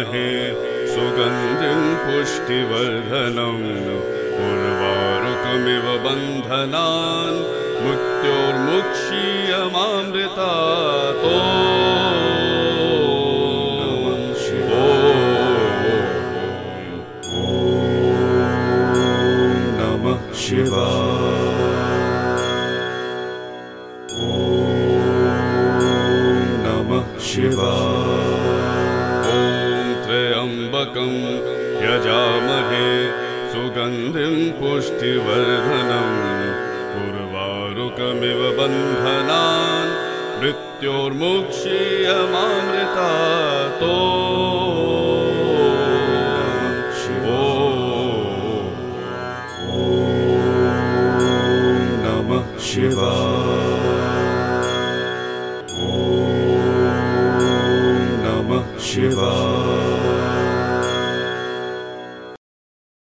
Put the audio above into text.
यजामहे सुगन्धिं पुष्टिवर्धनम् उर्वारुकमिव बन्धनान् मृत्योर्मुक्षीयमामृतात् त्र्यम्बकं यजामहे सुगन्धिं पुष्टिवर्धनम् उर्वारुकमिव बन्धनान् मृत्योर्मुक्षीयमामृतात् शिवाय